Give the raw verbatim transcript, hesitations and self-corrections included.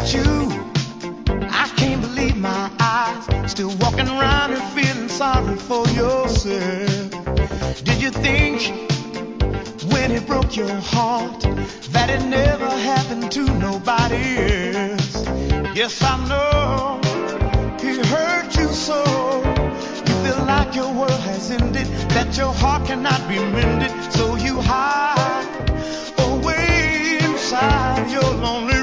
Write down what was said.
at you, I can't believe my eyes. Still walking around and feeling sorry for yourself. Did you think when it broke your heart that it never happened to nobody else? Yes, I know he hurt you so. You feel like your world has ended, that your heart cannot be mended. So you hide away inside your lonely